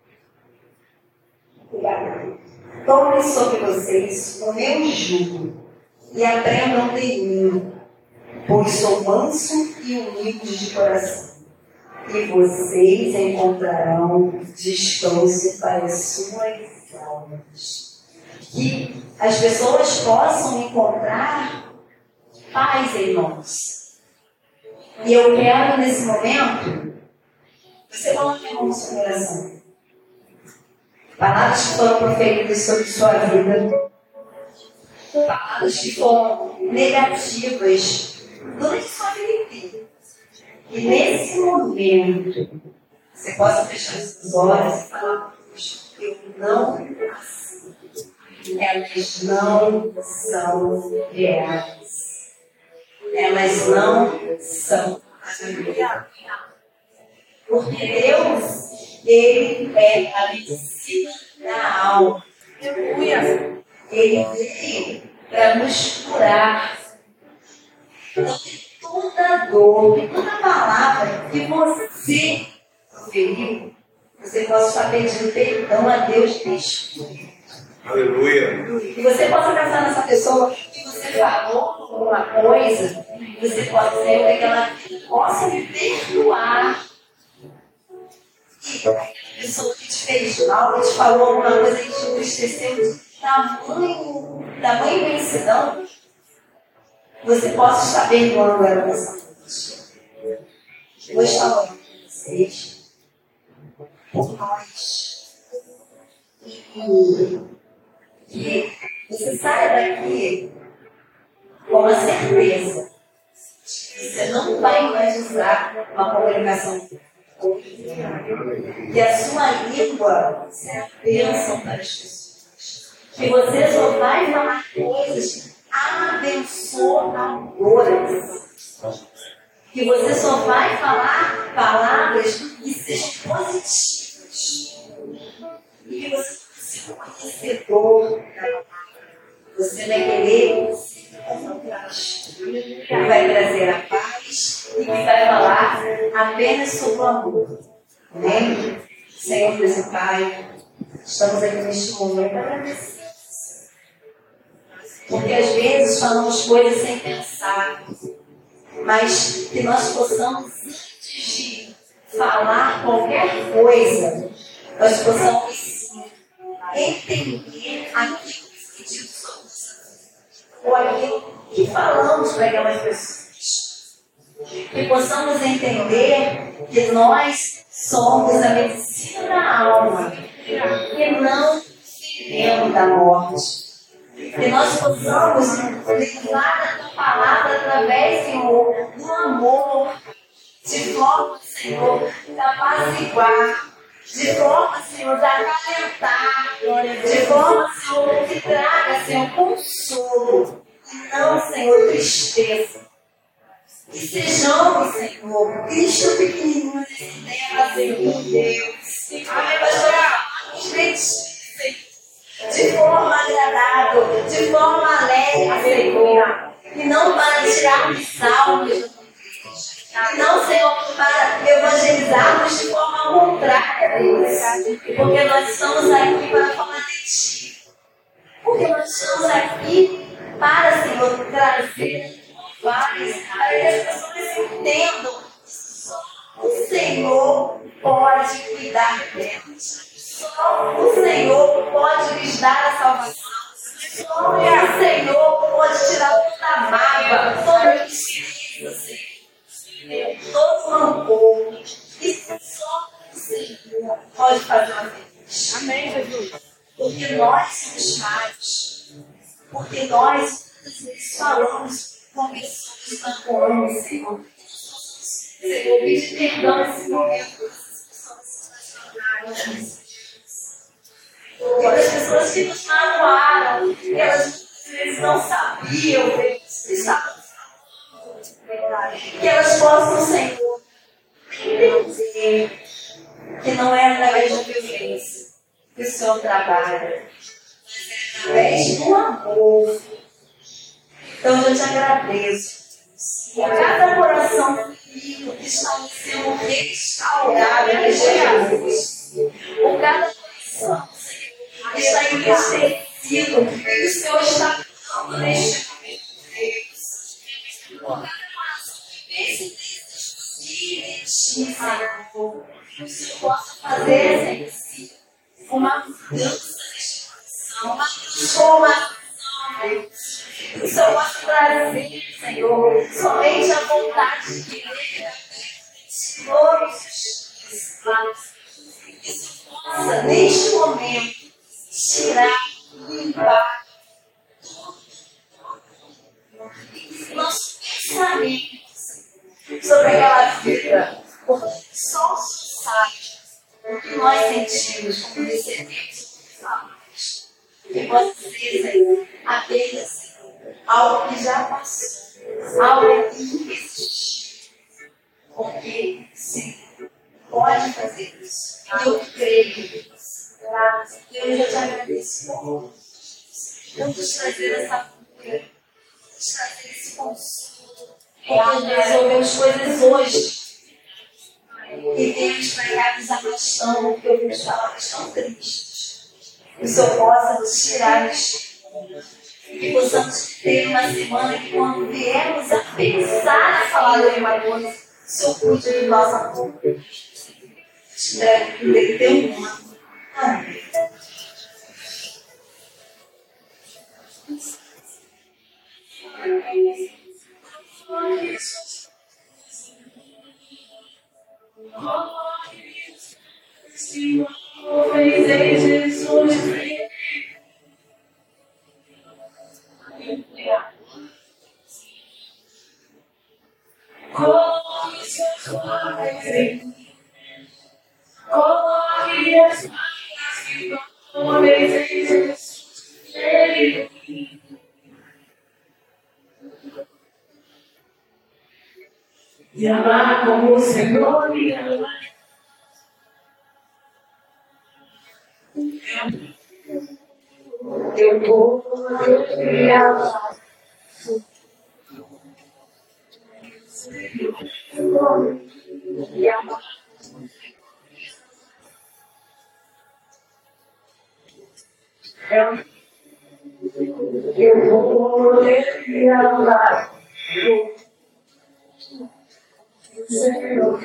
tomem sobre vocês o meu jugo e aprendam de mim, pois sou manso e humilde de coração, e vocês encontrarão descanso para as suas almas. Que as pessoas possam encontrar paz em nós. E eu quero, nesse momento, você coloque a mão no seu coração. Palavras que foram proferidas sobre sua vida. Palavras que foram negativas durante sua vida inteira. E nesse momento, você possa fechar os seus olhos e falar: eu não aceito. Elas não são reais. Elas não são reais. Porque Deus, Ele é a medicina da alma. Ele veio para nos curar. Então, toda dor, toda palavra que você proferiu, você possa estar pedindo perdão a Deus neste momento. Aleluia. E você possa pensar nessa pessoa que você falou alguma coisa, e você pode dizer que ela possa me perdoar. E a pessoa que te fez mal, que te falou alguma coisa que te entristeceu de tamanho, tamanho imensidão, você possa estar perdoando ela nessa noite. Eu vou estar falando com vocês por nós. E que você saia daqui com a certeza que você não vai mais usar uma comunicação que a sua língua será bênção para as pessoas. Que você só vai falar coisas abençoadoras. Que você só vai falar palavras que sejam positivas. E que você seja um conhecedor da palavra. Você vai querer se encontrar. Que vai trazer a paz e que vai falar apenas sobre o amor. Amém? Senhor Deus e Pai, estamos aqui neste momento agradecidos. Porque às vezes falamos coisas sem pensar, mas que nós possamos, antes de falar qualquer coisa, nós possamos sim entender aquilo que pedimos somos, ou aquilo que falamos para aquelas pessoas. Que possamos entender que nós somos a medicina da alma e não veneno da morte. Que nós possamos levar a tua palavra através, Senhor, do amor, de forma, Senhor, de apaziguar, de forma, Senhor, de acalentar, de forma, Senhor, que traga, Senhor, consolo, e não, Senhor, tristeza. Que sejamos, Senhor, Cristo pequenininho nessa terra, Senhor Deus. Amém, pastor? De forma agradável, de forma alegre, Senhor. E não para tirar salmos, e não, Senhor, para evangelizarmos de forma contrária, Deus. Porque nós estamos aqui para falar de Ti. Porque nós estamos aqui para, Senhor, trazer paz, para que as pessoas entendam que só o Senhor pode cuidar delas. Só o Senhor pode lhes dar a salvação. Só o Senhor pode tirar toda a mágoa, toda a tristeza, todo o rancor. E só o Senhor pode fazer uma feliz. Amém, Jesus. Porque nós somos falhos. Porque nós falamos com pessoas que estão com Senhor. Senhor, pedir perdão nesse momento. As pessoas que nos magoaram, elas às vezes não sabiam o que estavam falando. Que elas possam, Senhor, entender que não é através da violência que o Senhor trabalha, mas é através do amor. Então eu te agradeço por cada coração ferido que está sendo restaurado em Jesus. Por cada coração, Senhor, que está entristecido e o Senhor está dando neste momento, Deus. Por cada coração que pensa em desistir de Ti, Senhor, que o Senhor possa fazer, Senhor, uma mudança neste coração, uma transformação Deus. Que o Senhor possa trazer, Senhor, somente a vontade de Deus. Todos os planos. Que o Senhor possa, neste momento, tirar, limpar nossos pensamentos sobre aquela vida, porque só sabe o que nós sentimos como descendentes de famílias. Que possa ser, Senhor, apenas, Senhor, algo que já passou, algo que existe. Porque, Senhor, pode fazer isso. Eu creio nisso. Deus, eu te agradeço por Deus trazer essa cura, trazer esse consolo. Porque resolvemos coisas hoje. E Deus, para cá nos afastando, porque ouvimos palavras tão tristes. Que o Senhor possa nos tirar deste mundo. Que possamos ter uma semana que, quando viemos a pensar na palavra de uma coisa, o Senhor cuide de nossa boca. Deve ter um nome. Amém. E amar como o Senhor me ama. Eu vou me amar. Me amar. Eu vou me amar. Senhor.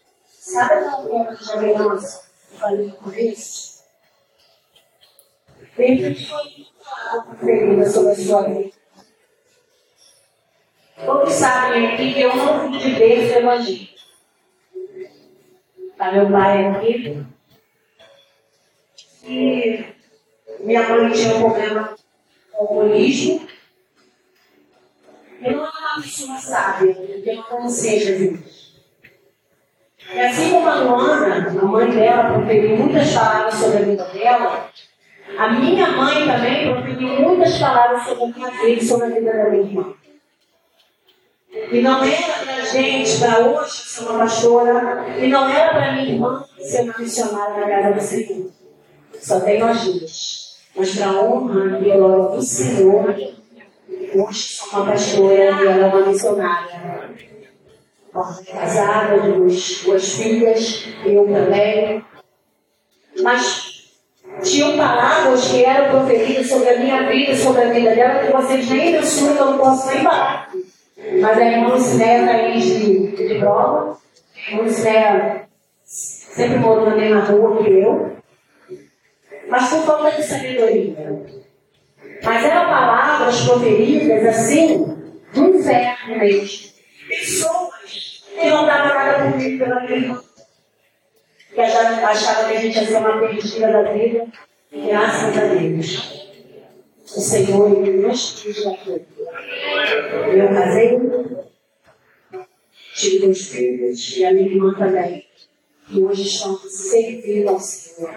Sabe aquela época de aliança? Eu falei com isso? Deus foi ferida sobre a sua vida. Todos sabem aqui que eu não fui de berço do evangelho. Tá, meu pai é aqui. E minha mãe tinha um problema com o alcoolismo. Eu não era uma pessoa sábia, porque eu não conhecia Jesus. E assim como a Luana, a mãe dela, proferiu muitas palavras sobre a vida dela, a minha mãe também proferiu muitas palavras sobre a minha vida e sobre a vida da minha irmã. E não era para a gente, para hoje, ser uma pastora, e não era para minha irmã ser uma missionária na casa do Senhor. Só tem nós duas. Mas para a honra e glória do Senhor, hoje sou uma pastora e ela é uma missionária. Casada, duas, duas filhas, eu também. Mas tinham palavras que eram proferidas sobre a minha vida e sobre a vida dela, que vocês nem mensuram, eu não posso nem falar. Mas a irmã Lucinéia está aí de, de prova. A irmã Lucinéia sempre morou na mesma rua que eu. Mas por falta de sabedoria. Mas eram palavras proferidas assim, do inferno mesmo. Pessoas que não davam nada comigo pela minha irmã. Que achavam que a gente ia ser uma perdida da vida. E graças a Deus, o Senhor nos quis aqui. Eu casei, tive dois filhos e a minha irmã também. E hoje estamos servindo ao Senhor.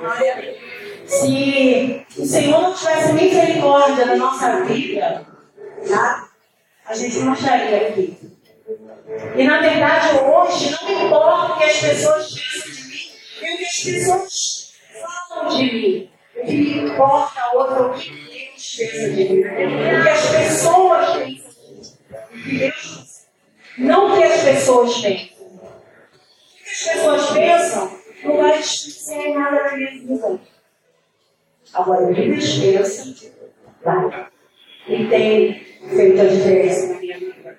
Se o Senhor não tivesse misericórdia na nossa vida, tá? A gente não estaria aqui. E na verdade hoje não importa o que as pessoas pensam de mim e o que as pessoas falam de mim. O que importa é o que Deus pensa de mim. O que as pessoas pensam de mim. O que Deus, não o que as pessoas pensam. O que as pessoas pensam não vai dizer nada na minha vida. Agora, o que Deus pensa, vai. E tem feito a diferença na minha vida.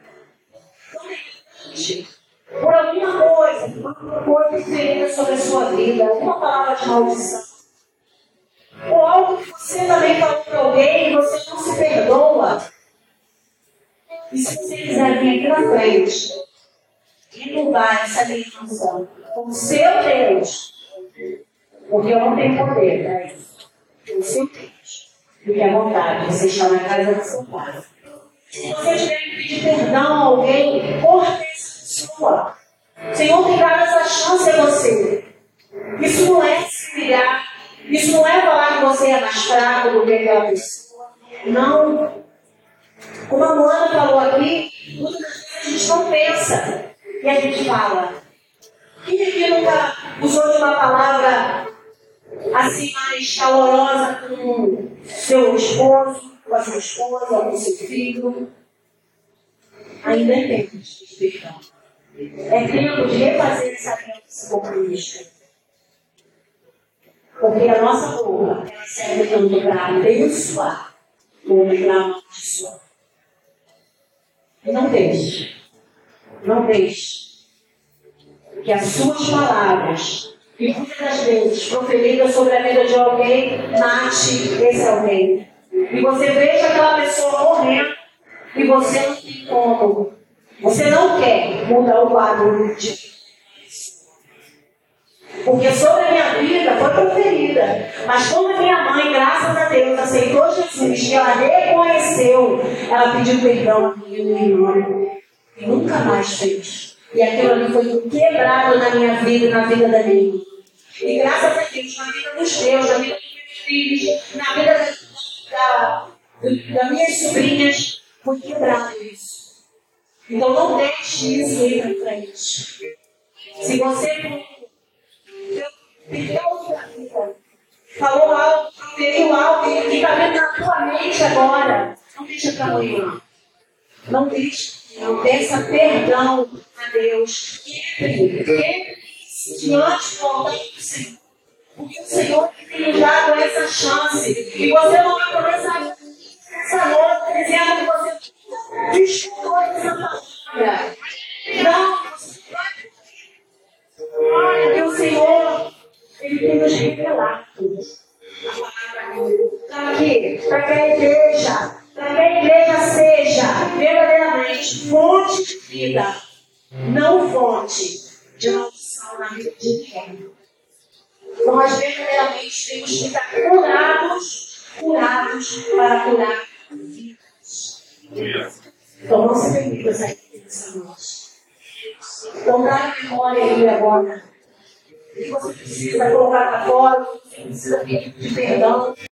Por alguma coisa, uma coisa diferente sobre a sua vida, uma palavra de maldição, ou algo que você também falou para alguém e você não se perdoa. E se você quiser vir aqui na frente e mudar essa dimensão com o seu Deus, porque eu não tenho poder para isso, o seu Deus, fique à vontade, você está na casa do seu pai. Se você tiver que pedir perdão a alguém, corte essa pessoa. O Senhor tem dado essa chance a você. Isso não é se humilhar. Isso não é falar que você é mais fraco do que aquela pessoa. Não. Como a Luana falou aqui, muitas vezes a gente não pensa. E a gente fala. Quem aqui nunca usou de uma palavra assim mais calorosa com seu esposo, com a sua esposa, com o seu filho? Ainda é tempo de perdão. É tempo de refazer essa aliança com Cristo. Porque a nossa boca, ela serve tanto para abençoar como para amaldiçoar. E não deixe, não deixe que as suas palavras, que muitas das vezes proferidas sobre a vida de alguém, mate esse alguém. E você veja aquela pessoa morrendo e você não tem como. Você não quer mudar o quadro de vida. Porque sobre a minha vida foi proferida. Mas como a minha mãe, graças a Deus, aceitou Jesus e ela reconheceu, ela pediu perdão a minha irmã e nunca mais fez. E aquilo ali foi quebrado na minha vida e na vida da minha irmã. E graças a Deus, na vida dos meus, na vida dos meus filhos, na vida da, da, das minhas sobrinhas, foi quebrado isso. Então não deixe isso ir para frente. Se você perdeu sua vida, falou algo, proferiu algo que está dentro da tua mente agora, não deixa para amanhã. Não deixa. Não peça perdão a Deus. Sempre, sempre diante do altar do Senhor. Porque o Senhor tem dado essa chance. E você não vai começar essa noite dizendo que você desculpou essa palavra. Não, você vai. Porque o Senhor, Ele tem nos revelado a palavra dele. Para quê? Para que a igreja, para que a igreja seja verdadeiramente fonte de vida, não fonte de maldição na vida de ninguém. Nós verdadeiramente temos que estar curados, curados para curar vidas. Então não se permita sair dessa noite. Então dá a memória aí agora. O que você precisa colocar para fora, o que você precisa pedir perdão.